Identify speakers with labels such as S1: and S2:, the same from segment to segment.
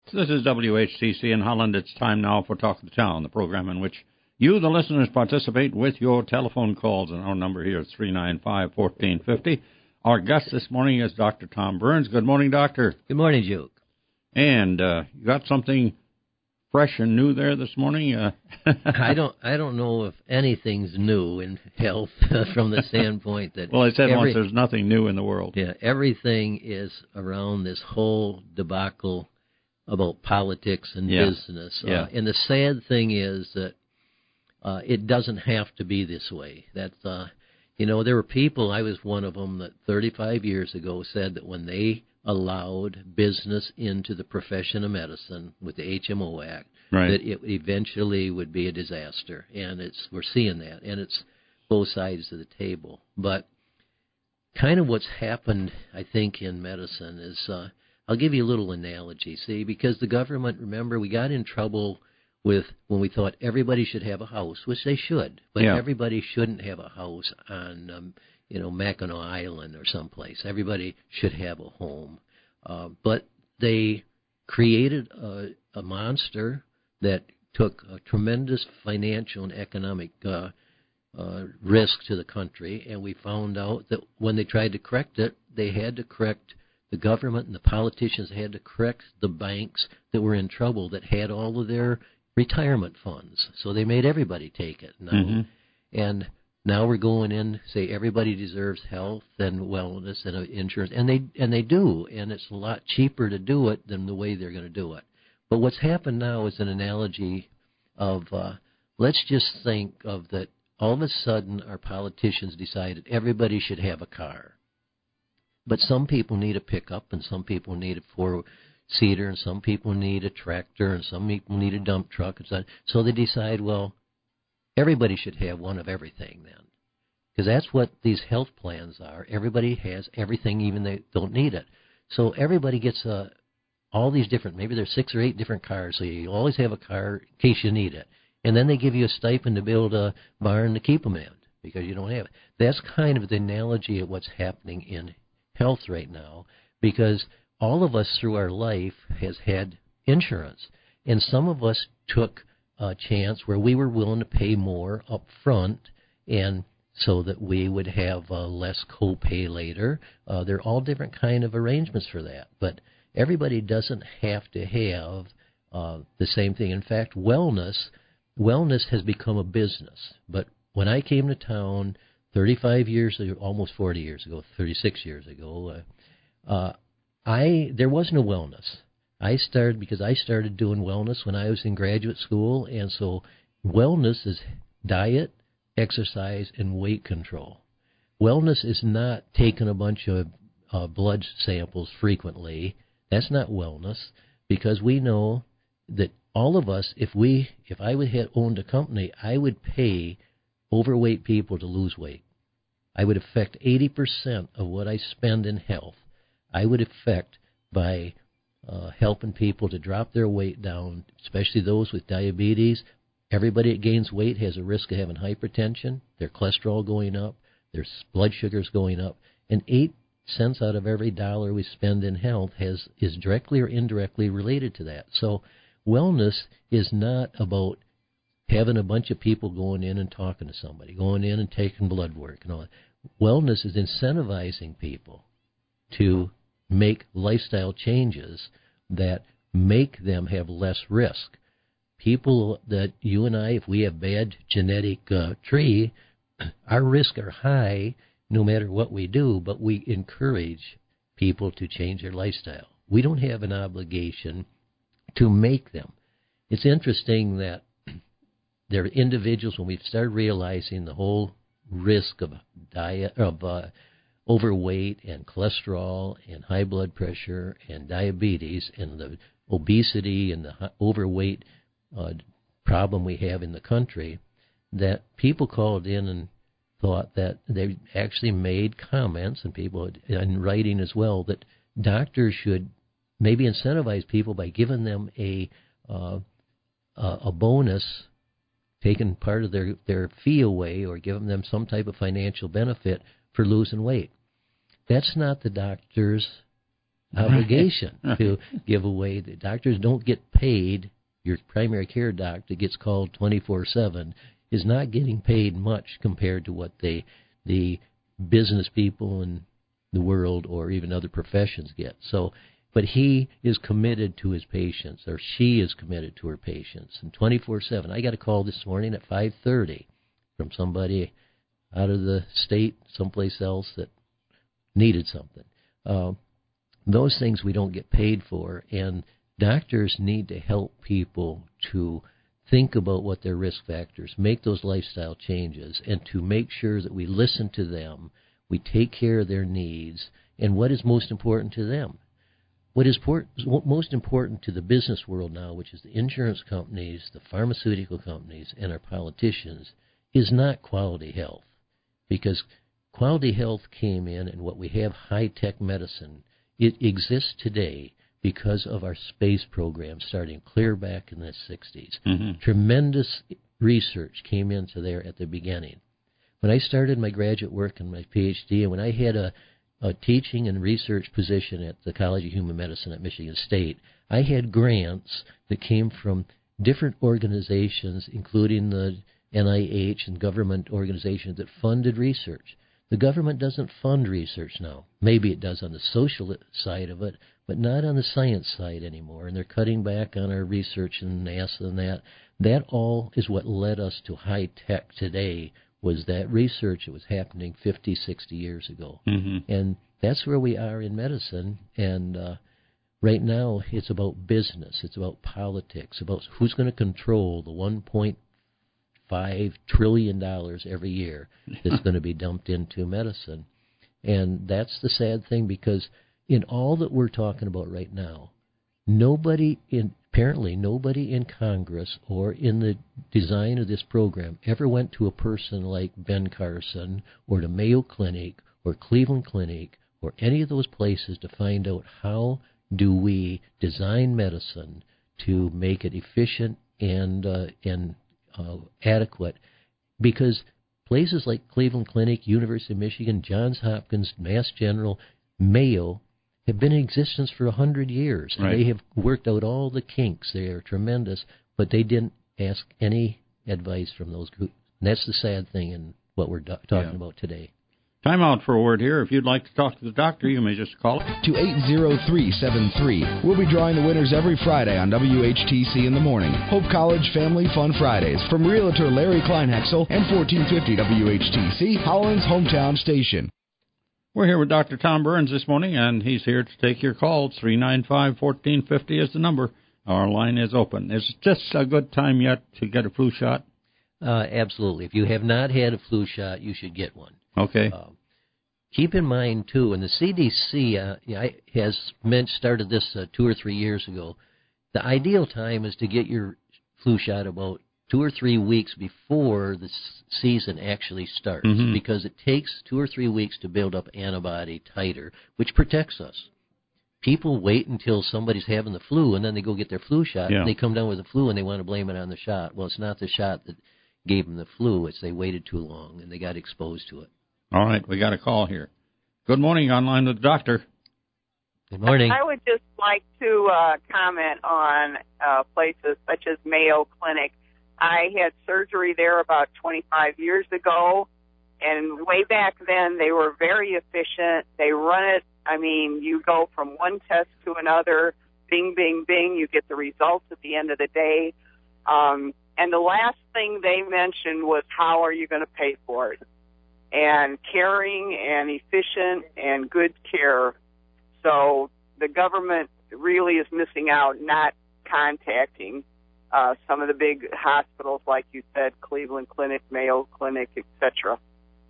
S1: This is WHCC in Holland. It's time now for Talk of the Town, the program in which you, the listeners, participate with your telephone calls. And our number here is 395-1450. Our guest this morning is Dr. Tom Burns. Good morning, Doctor.
S2: Good morning, Duke.
S1: And you got something fresh and new there this morning?
S2: I don't know if anything's new in health from the standpoint that...
S1: Well, I said once there's nothing new in the world.
S2: Yeah, everything is around this whole debacle about politics and business. And the sad thing is that it doesn't have to be this way. That there were people, I was one of them, that 35 years ago said that when they allowed business into the profession of medicine with the HMO Act, that it eventually would be a disaster. And we're seeing that, and it's both sides of the table. But kind of what's happened, I think, in medicine is, I'll give you a little analogy, see, because the government, remember, we got in trouble with when we thought everybody should have a house, which they should, but everybody shouldn't have a house on, Mackinac Island or someplace. Everybody should have a home. But they created a monster that took a tremendous financial and economic risk to the country, and we found out that when they tried to correct it, they had to correct the government and the politicians had to correct the banks that were in trouble that had all of their retirement funds. So they made everybody take it now. And now we're going in, say everybody deserves health and wellness and insurance, and they do, and it's a lot cheaper to do it than the way they're going to do it. But what's happened now is an analogy of let's just think of that all of a sudden our politicians decided everybody should have a car. But some people need a pickup, and some people need a four-seater, and some people need a tractor, and some people need a dump truck. And so they decide, well, everybody should have one of everything then. Because that's what these health plans are. Everybody has everything, even they don't need it. So everybody gets all these different, maybe there's 6 or 8 different cars, so you always have a car in case you need it. And then they give you a stipend to build a barn to keep them in, because you don't have it. That's kind of the analogy of what's happening in health right now, because all of us through our life has had insurance, and some of us took a chance where we were willing to pay more up front, and so that we would have less co-pay later. There are all different kind of arrangements for that, but everybody doesn't have to have the same thing. In fact, wellness has become a business. But when I came to town 35 years ago, almost 40 years ago, 36 years ago, there was no wellness. I started doing wellness when I was in graduate school, and so wellness is diet, exercise, and weight control. Wellness is not taking a bunch of blood samples frequently. That's not wellness, because we know that all of us, if I had owned a company, I would pay overweight people to lose weight. I would affect 80% of what I spend in health. I would affect by helping people to drop their weight down, especially those with diabetes. Everybody that gains weight has a risk of having hypertension, their cholesterol going up, their blood sugars going up, and 8 cents out of every dollar we spend in health is directly or indirectly related to that. So wellness is not about having a bunch of people going in and talking to somebody, going in and taking blood work and all that. Wellness is incentivizing people to make lifestyle changes that make them have less risk. People that you and I, if we have bad genetic tree, our risks are high no matter what we do, but we encourage people to change their lifestyle. We don't have an obligation to make them. It's interesting that there are individuals, when we've started realizing the whole risk of overweight and cholesterol and high blood pressure and diabetes and the obesity and the overweight problem we have in the country, that people called in and thought that they actually made comments, and people in writing as well, that doctors should maybe incentivize people by giving them a bonus, taking part of their fee away, or giving them some type of financial benefit for losing weight. That's not the doctor's obligation to give away. The doctors don't get paid. Your primary care doctor gets called 24/7 is not getting paid much compared to what the business people in the world or even other professions get. So, but he is committed to his patients, or she is committed to her patients, and 24/7. I got a call this morning at 5:30 from somebody out of the state, someplace else that needed something. Those things we don't get paid for, and doctors need to help people to think about what their risk factors, make those lifestyle changes, and to make sure that we listen to them, we take care of their needs, and what is most important to them. What is most important to the business world now, which is the insurance companies, the pharmaceutical companies, and our politicians, is not quality health. Because quality health came in, and what we have, high-tech medicine, it exists today because of our space program starting clear back in the 60s. Mm-hmm. Tremendous research came into there at the beginning. When I started my graduate work and my PhD, and when I had a teaching and research position at the College of Human Medicine at Michigan State, I had grants that came from different organizations, including the NIH and government organizations that funded research. The government doesn't fund research now. Maybe it does on the social side of it, but not on the science side anymore. And they're cutting back on our research in NASA and that. That all is what led us to high tech today, was that research that was happening 50, 60 years ago. Mm-hmm. And that's where we are in medicine. And right now it's about business. It's about politics, about who's going to control the $1.5 trillion every year that's going to be dumped into medicine. And that's the sad thing, because in all that we're talking about right now, apparently nobody in Congress or in the design of this program ever went to a person like Ben Carson or to Mayo Clinic or Cleveland Clinic or any of those places to find out how do we design medicine to make it efficient and adequate. Because places like Cleveland Clinic, University of Michigan, Johns Hopkins, Mass General, Mayo have been in existence for 100 years. Right. And they have worked out all the kinks. They are tremendous, but they didn't ask any advice from those groups. And that's the sad thing in what we're talking about today.
S1: Time out for a word here. If you'd like to talk to the doctor, you may just call
S3: to 80373. We'll be drawing the winners every Friday on WHTC in the morning. Hope College Family Fun Fridays from Realtor Larry Kleinhexel and 1450 WHTC, Holland's hometown station.
S1: We're here with Dr. Tom Burns this morning, and he's here to take your calls. 395-1450 is the number. Our line is open. Is this a good time yet to get a flu shot?
S2: Absolutely. If you have not had a flu shot, you should get one.
S1: Okay.
S2: Keep in mind, too, and the CDC has started this 2 or 3 years ago, the ideal time is to get your flu shot about 2 or 3 weeks before the season actually starts, mm-hmm. because it takes 2 or 3 weeks to build up antibody titer, which protects us. People wait until somebody's having the flu, and then they go get their flu shot, and they come down with the flu, and they want to blame it on the shot. Well, it's not the shot that gave them the flu. It's they waited too long, and they got exposed to it.
S1: All right, we got a call here. Good morning, online with the doctor.
S2: Good morning.
S4: I would just like to comment on places such as Mayo Clinic. I had surgery there about 25 years ago, and way back then they were very efficient. They run it, you go from one test to another, bing, bing, bing, you get the results at the end of the day. And the last thing they mentioned was, how are you going to pay for it? And caring and efficient and good care. So the government really is missing out not contacting some of the big hospitals, like you said, Cleveland Clinic, Mayo Clinic, etc.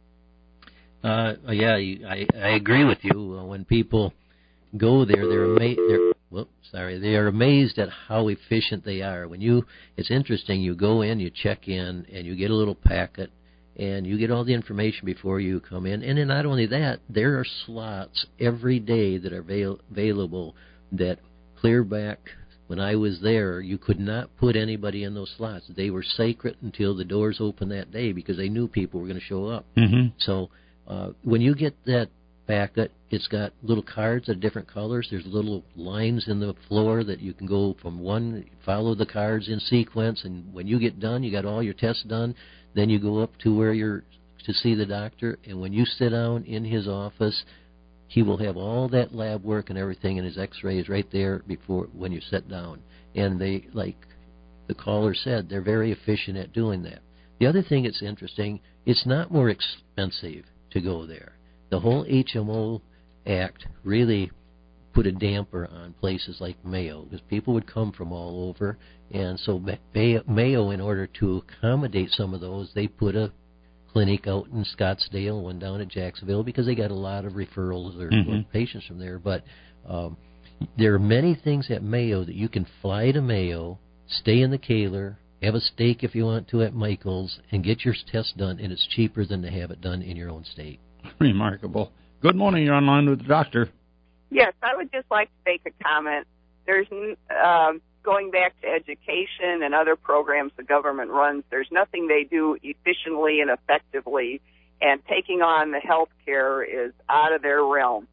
S2: I agree with you. When people go there, they are amazed at how efficient they are. It's interesting. You go in, you check in, and you get a little packet, and you get all the information before you come in. And then not only that, there are slots every day that are available that clear back. When I was there, you could not put anybody in those slots. They were sacred until the doors opened that day because they knew people were going to show up. Mm-hmm. So when you get that fact that it's got little cards that are different colors. There's little lines in the floor that you can go from one, follow the cards in sequence, and when you get done, you got all your tests done. Then you go up to where you're to see the doctor, and when you sit down in his office, he will have all that lab work and everything, and his X-rays right there before when you sit down. And they, like the caller said, they're very efficient at doing that. The other thing that's interesting, it's not more expensive to go there. The whole HMO Act really put a damper on places like Mayo, because people would come from all over, and so Mayo, in order to accommodate some of those, they put a clinic out in Scottsdale, one down at Jacksonville, because they got a lot of referrals or patients from there. But there are many things at Mayo that you can fly to Mayo, stay in the Kaler, have a steak if you want to at Michael's, and get your test done, and it's cheaper than to have it done in your own state.
S1: Remarkable. Good morning. You're online with the doctor.
S4: Yes, I would just like to make a comment. There's going back to education and other programs the government runs, there's nothing they do efficiently and effectively, and taking on the health care is out of their realm.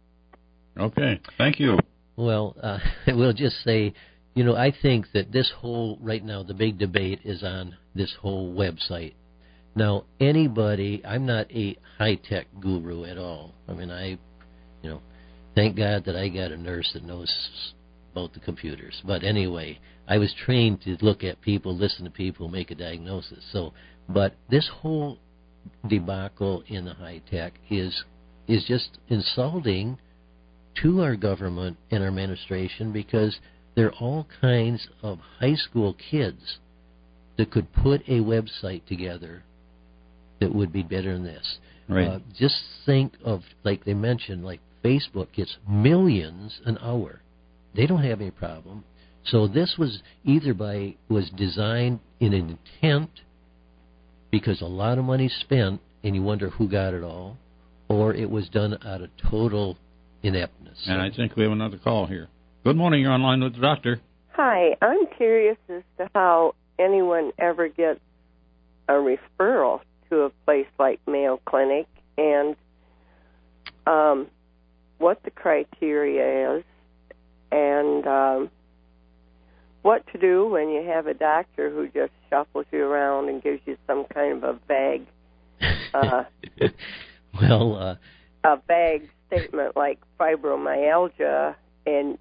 S1: Okay, thank you.
S2: Well, we'll just say, I think that this whole, right now, the big debate is on this whole website. Now, I'm not a high-tech guru at all. I mean, thank God that I got a nurse that knows about the computers. But anyway, I was trained to look at people, listen to people, make a diagnosis. But this whole debacle in the high tech is just insulting to our government and our administration, because there are all kinds of high school kids that could put a website together that would be better than this.
S1: Right.
S2: Just think of, like they mentioned, like Facebook gets millions an hour. They don't have any problem. So this was was designed in an intent because a lot of money spent, and you wonder who got it all, or it was done out of total ineptness.
S1: And I think we have another call here. Good morning. You're online with the doctor.
S5: Hi. I'm curious as to how anyone ever gets a referral to a place like Mayo Clinic, and what the criteria is, and what to do when you have a doctor who just shuffles you around and gives you some kind of a vague a vague statement like fibromyalgia, and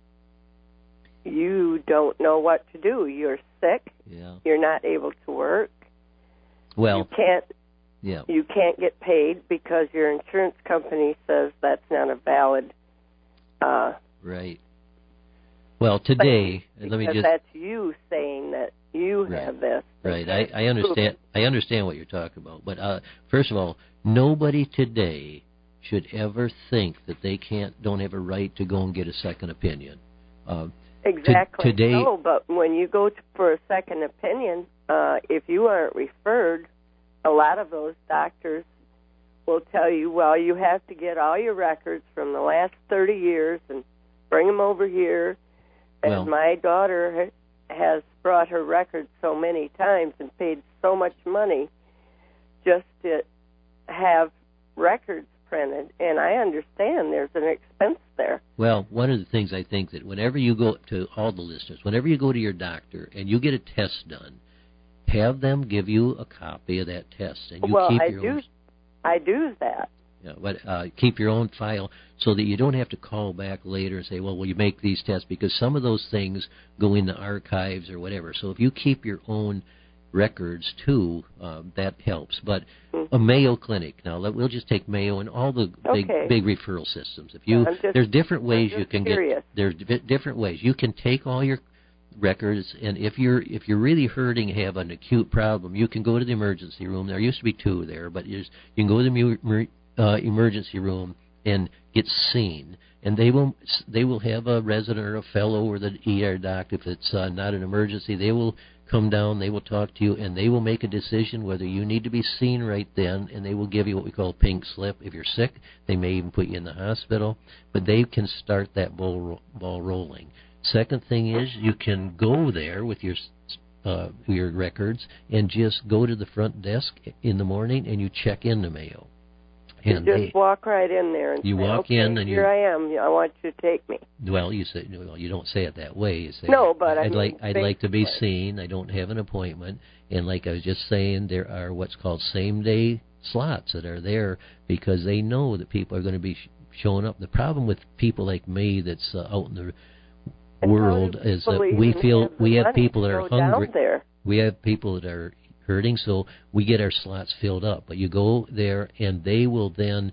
S5: you don't know what to do. You're sick.
S2: Yeah.
S5: You're not able to work.
S2: Well,
S5: you can't get paid because your insurance company says that's not a valid.
S2: Right. Well, today,
S5: that's you saying that you have this.
S2: Right. I understand. I understand what you're talking about. But first of all, nobody today should ever think that they don't have a right to go and get a second opinion.
S5: Exactly.
S2: Today,
S5: no, but when you go for a second opinion, if you aren't referred, a lot of those doctors will tell you, well, you have to get all your records from the last 30 years and bring them over here. And my daughter has brought her records so many times and paid so much money just to have records printed, and I understand there's an expense there.
S2: Well, one of the things I think that whenever you go to all the listeners, whenever you go to your doctor and you get a test done, have them give you a copy of that test, and you keep your own.
S5: I do that.
S2: Yeah, but keep your own file so that you don't have to call back later and say, well, will you make these tests? Because some of those things go in the archives or whatever. So if you keep your own records too, that helps. But a Mayo Clinic, now we'll just take Mayo and all the big referral systems. There's different ways you can get. There's different ways you can take all your records, and if you're really hurting, have an acute problem, you can go to the emergency room. There used to be two there, but you can go to the emergency room and get seen, and they will have a resident or a fellow or the ER doc. If it's not an emergency, they will come down, they will talk to you, and they will make a decision whether you need to be seen right then, and they will give you what we call a pink slip. If you're sick, they may even put you in the hospital, but they can start that ball rolling. Second thing is you can go there with your records and just go to the front desk in the morning and you check into Mayo. And
S5: you just walk right in there and
S2: you
S5: say,
S2: walk
S5: okay,
S2: in and
S5: here I am. I want you to take me.
S2: Well, you say, well, you don't say it that way. You say,
S5: no, but
S2: I'd like to be
S5: basically.
S2: seen. I don't have an appointment. And like I was just saying, there are what's called same-day slots that are there because they know that people are going to be showing up. The problem with people like me that's out in the world is that we have people that are hungry. We have people that are hurting, so we get our slots filled up. But you go there, and they will then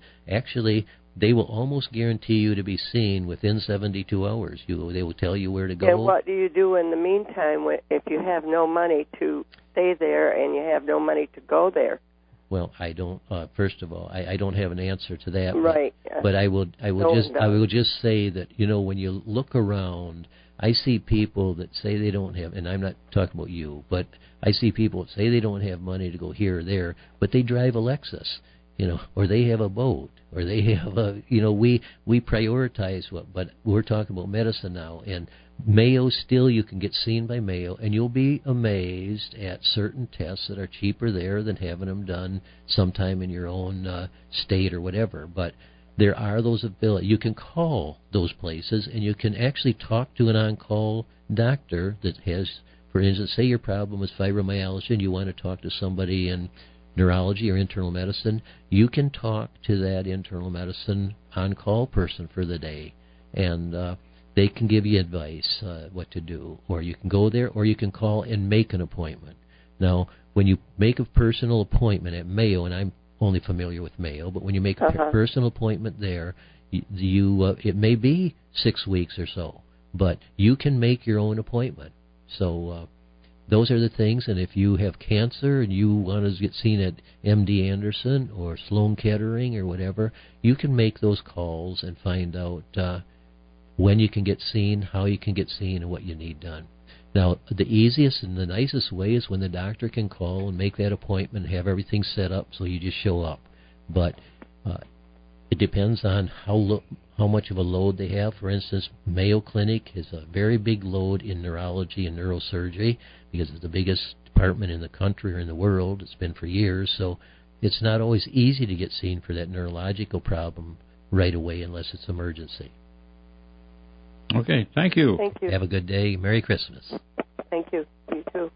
S2: they will almost guarantee you to be seen within 72 hours. They will tell you where to go.
S5: And what do you do in the meantime if you have no money to stay there and you have no money to go there?
S2: Well, I don't. First of all, I don't have an answer to that.
S5: Right.
S2: But I will just say that when you look around, I see people that say they don't have, and I'm not talking about you, but I see people that say they don't have money to go here or there, but they drive a Lexus, or they have a boat, or they have we prioritize but we're talking about medicine now, and Mayo still, you can get seen by Mayo, and you'll be amazed at certain tests that are cheaper there than having them done sometime in your own state or whatever, but there are those abilities. You can call those places, and you can actually talk to an on-call doctor that has, for instance, say your problem is fibromyalgia and you want to talk to somebody in neurology or internal medicine, you can talk to that internal medicine on-call person for the day, and they can give you advice what to do. Or you can go there, or you can call and make an appointment. Now, when you make a personal appointment at Mayo, and I'm only familiar with Mayo, but when you make a personal appointment there, it may be 6 weeks or so, but you can make your own appointment. So those are the things, and if you have cancer and you want to get seen at MD Anderson or Sloan Kettering or whatever, you can make those calls and find out when you can get seen, how you can get seen, and what you need done. Now, the easiest and the nicest way is when the doctor can call and make that appointment and have everything set up so you just show up. But it depends on how much of a load they have. For instance, Mayo Clinic has a very big load in neurology and neurosurgery because it's the biggest department in the country or in the world. It's been for years. So it's not always easy to get seen for that neurological problem right away unless it's emergency.
S1: Okay, thank you.
S5: Thank you.
S2: Have a good day. Merry Christmas.
S5: Thank you. You too.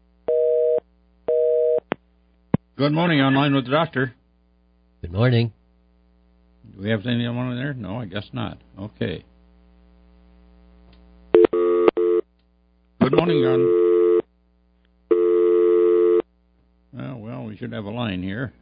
S1: Good morning, online with the doctor.
S2: Good morning.
S1: Do we have anyone in there? No, I guess not. Okay. Good morning, Ron. Well, we should have a line here.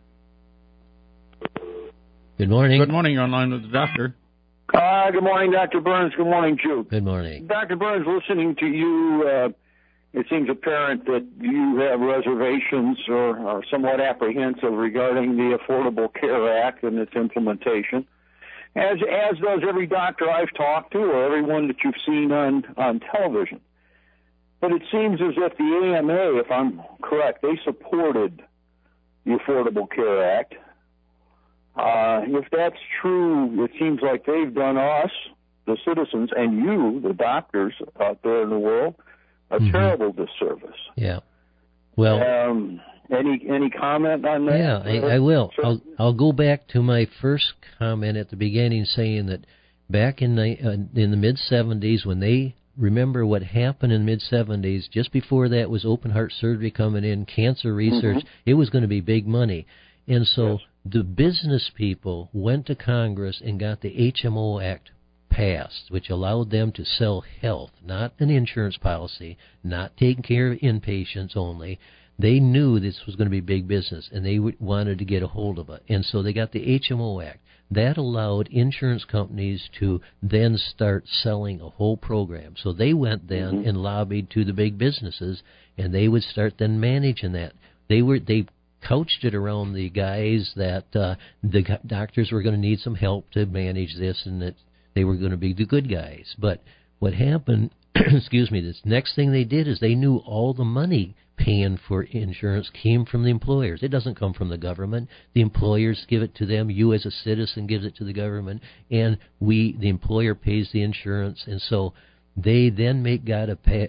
S2: Good morning.
S1: Good morning, online with the doctor.
S6: Good morning, Dr. Burns. Good morning, Jude.
S2: Good morning.
S6: Dr. Burns, listening to you, it seems apparent that you have reservations or are somewhat apprehensive regarding the Affordable Care Act and its implementation, as does every doctor I've talked to or everyone that you've seen on television. But it seems as if the AMA, if I'm correct, they supported the Affordable Care Act. If that's true, it seems like they've done us, the citizens, and you, the doctors out there in the world, a terrible disservice.
S2: Yeah. Well,
S6: any comment on that?
S2: Yeah, I will. I'll go back to my first comment at the beginning, saying that back in the mid-'70s, when they remember what happened in the mid-'70s, just before that was open heart surgery coming in, cancer research, it was going to be big money. And so the business people went to Congress and got the HMO Act passed, which allowed them to sell health, not an insurance policy, not taking care of inpatients only. They knew this was going to be big business, and they wanted to get a hold of it. And so they got the HMO Act. That allowed insurance companies to then start selling a whole program. So they went then and lobbied to the big businesses, and they would start then managing that. They couched it around the guys that the doctors were going to need some help to manage this, and that they were going to be the good guys. But what happened, this next thing they did is they knew all the money paying for insurance came from the employers. It doesn't come from the government. The employers give it to them. You as a citizen gives it to the government, and the employer pays the insurance. And so they then got a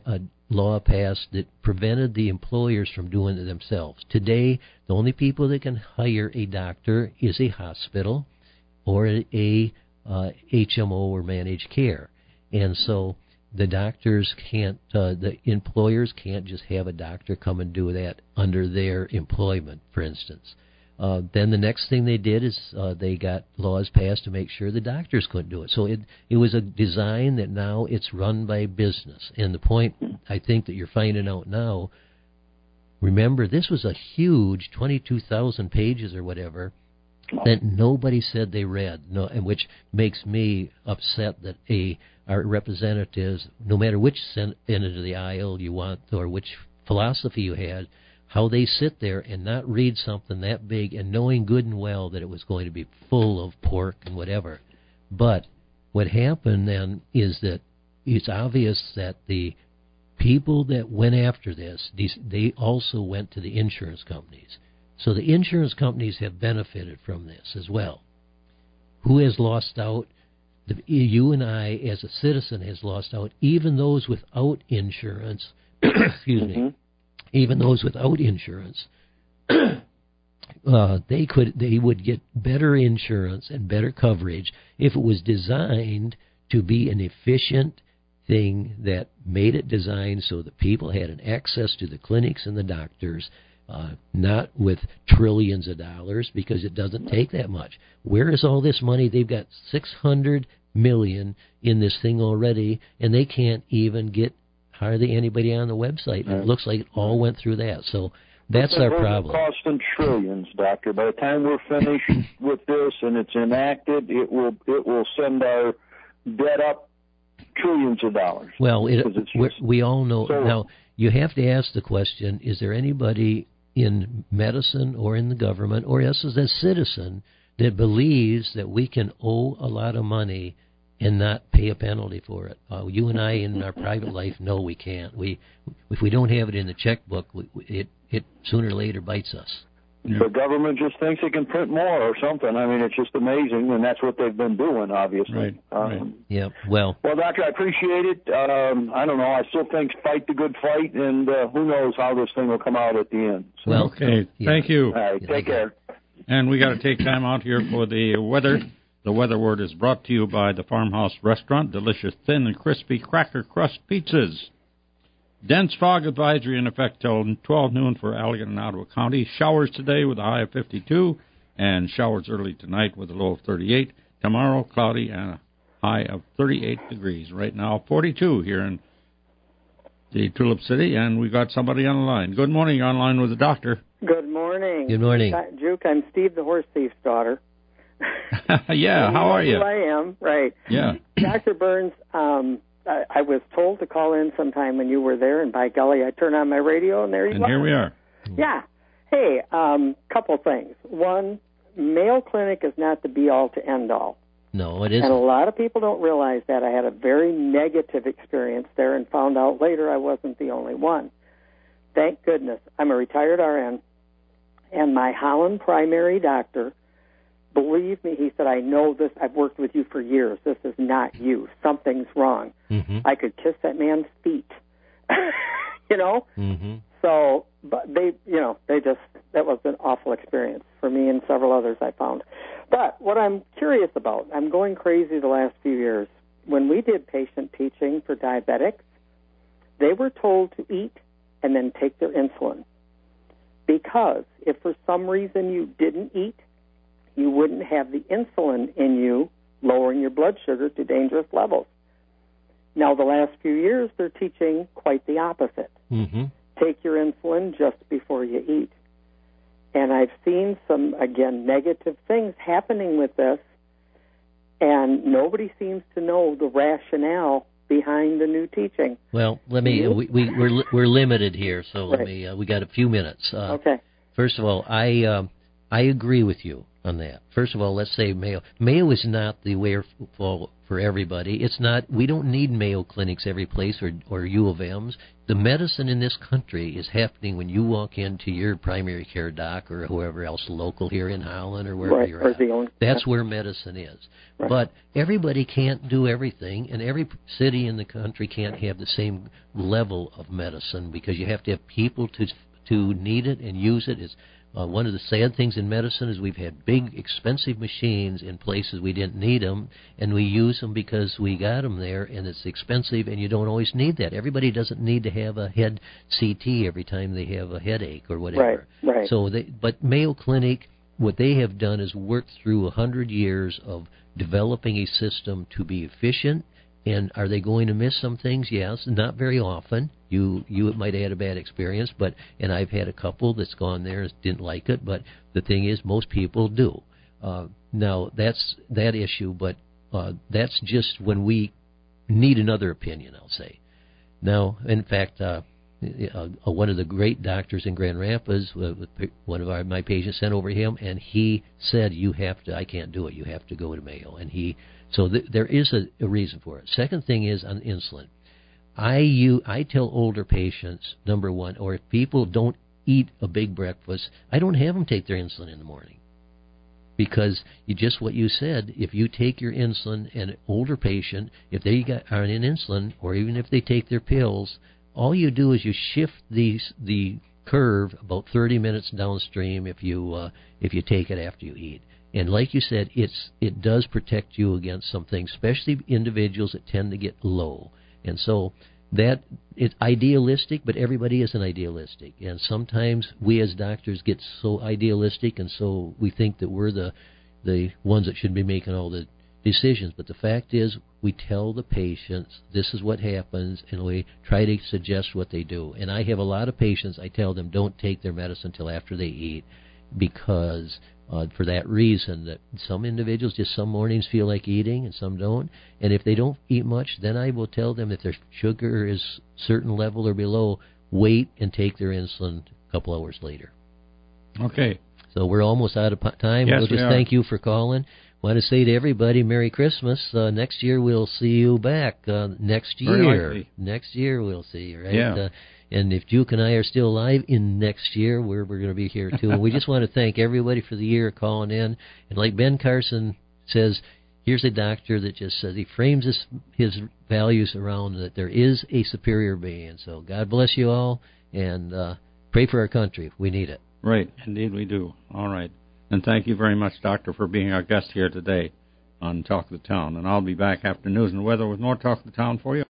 S2: law passed that prevented the employers from doing it themselves. Today, the only people that can hire a doctor is a hospital or a HMO or managed care. And so the doctors can't, the employers can't just have a doctor come and do that under their employment, for instance. Then the next thing they did is they got laws passed to make sure the doctors couldn't do it. So it was a design that now it's run by business. And the point I think that you're finding out now, remember, this was a huge 22,000 pages or whatever that nobody said they read, and which makes me upset that our representatives, no matter which end of the aisle you want or which philosophy you had, how they sit there and not read something that big and knowing good and well that it was going to be full of pork and whatever. But what happened then is that it's obvious that the people that went after this, they also went to the insurance companies. So the insurance companies have benefited from this as well. Who has lost out? You and I, as a citizen, has lost out. Even those without insurance, excuse me, even those without insurance, they would get better insurance and better coverage if it was designed to be an efficient thing that made it designed so that people had an access to the clinics and the doctors, not with trillions of dollars, because it doesn't take that much. Where is all this money? They've got $600 million in this thing already, and they can't even get hardly anybody on the website. It looks like it all went through that. So that's our problem.
S6: It's costing trillions, Doctor. By the time we're finished with this and it's enacted, it will send our debt up trillions of dollars.
S2: Well, we all know. So, now, you have to ask the question, is there anybody in medicine or in the government or us as a citizen that believes that we can owe a lot of money and not pay a penalty for it? You and I in our private life know we can't. If we don't have it in the checkbook, it sooner or later bites us.
S6: The government just thinks it can print more or something. I mean, it's just amazing, and that's what they've been doing, obviously.
S2: Right. Yeah. Well,
S6: Doctor, I appreciate it. I don't know. I still think fight the good fight, and who knows how this thing will come out at the end.
S2: So, well,
S1: okay. Thank you.
S6: All right. Take care.
S1: And we got to take time out here for the weather. The weather word is brought to you by the Farmhouse Restaurant. Delicious thin and crispy cracker crust pizzas. Dense fog advisory in effect till 12 noon for Allegan and Ottawa County. Showers today with a high of 52, and showers early tonight with a low of 38. Tomorrow, cloudy and a high of 38 degrees. Right now, 42 here in the Tulip City, and we got somebody on the line. Good morning. You're on line with the doctor.
S7: Good morning.
S2: Good morning.
S7: Juke, I'm Steve the horse thief's daughter.
S1: Yeah, how are you?
S7: Who I am, right.
S1: Yeah.
S7: Dr. Burns, I was told to call in sometime when you were there, and by golly, I turned on my radio, and there you are.
S1: And here we are.
S7: Yeah. Hey, couple things. One, Mayo Clinic is not the be-all to end-all.
S2: No, it isn't.
S7: And a lot of people don't realize that. I had a very negative experience there and found out later I wasn't the only one. Thank goodness. I'm a retired RN, and my Holland primary doctor, believe me, he said, I know this. I've worked with you for years. This is not you. Something's wrong.
S2: Mm-hmm.
S7: I could kiss that man's feet. You know?
S2: Mm-hmm.
S7: So, but they just, that was an awful experience for me and several others I found. But what I'm curious about, I'm going crazy the last few years. When we did patient teaching for diabetics, they were told to eat and then take their insulin. Because if for some reason you didn't eat, you wouldn't have the insulin in you, lowering your blood sugar to dangerous levels. Now, the last few years, they're teaching quite the opposite.
S2: Mm-hmm.
S7: Take your insulin just before you eat. And I've seen some, again, negative things happening with this, and nobody seems to know the rationale behind the new teaching.
S2: Well, let me. We're limited here, so let me. We got a few minutes.
S7: Okay.
S2: First of all, I agree with you on that. First of all, let's say Mayo. Mayo is not the way for everybody. It's not. We don't need Mayo clinics every place or U of M's. The medicine in this country is happening when you walk into your primary care doc or whoever else local here in Holland or wherever you're at. That's where medicine is. Right. But everybody can't do everything, and every city in the country can't have the same level of medicine because you have to have people to need it and use it. It's one of the sad things in medicine is we've had big, expensive machines in places we didn't need them, and we use them because we got them there, and it's expensive, and you don't always need that. Everybody doesn't need to have a head CT every time they have a headache or whatever.
S7: Right.
S2: So, but Mayo Clinic, what they have done is worked through 100 years of developing a system to be efficient. And are they going to miss some things? Yes, not very often. You might have had a bad experience, and I've had a couple that's gone there and didn't like it. But the thing is, most people do. Now that's that issue, but that's just when we need another opinion, I'll say. Now, in fact, one of the great doctors in Grand Rapids, one of my patients sent over him, and he said, "You have to. I can't do it. You have to go to Mayo." And So there is a reason for it. Second thing is on insulin. I tell older patients, number one, or if people don't eat a big breakfast, I don't have them take their insulin in the morning. Because just what you said, if you take your insulin, an older patient, if they are on insulin, or even if they take their pills, all you do is you shift the curve about 30 minutes downstream if you take it after you eat. And like you said, it does protect you against some things, especially individuals that tend to get low. And so that it's idealistic, but everybody isn't idealistic. And sometimes we as doctors get so idealistic, and so we think that we're the ones that should be making all the decisions. But the fact is, we tell the patients this is what happens, and we try to suggest what they do. And I have a lot of patients, I tell them don't take their medicine until after they eat, because for that reason, that some individuals just some mornings feel like eating and some don't. And if they don't eat much, then I will tell them if their sugar is certain level or below, wait and take their insulin a couple hours later.
S1: Okay.
S2: So we're almost out of time.
S1: Yes,
S2: we'll just thank you for calling. Want to say to everybody, Merry Christmas. Next year we'll see you back. Next year we'll see you, right?
S1: Yeah.
S2: And if Duke and I are still alive in next year, we're going to be here too. And we just want to thank everybody for the year calling in. And like Ben Carson says, here's a doctor that just says he frames his values around that there is a superior being. So God bless you all, and pray for our country. We need it.
S1: Right. Indeed we do. All right. And thank you very much, Doctor, for being our guest here today on Talk of the Town. And I'll be back after news and weather with more Talk of the Town for you.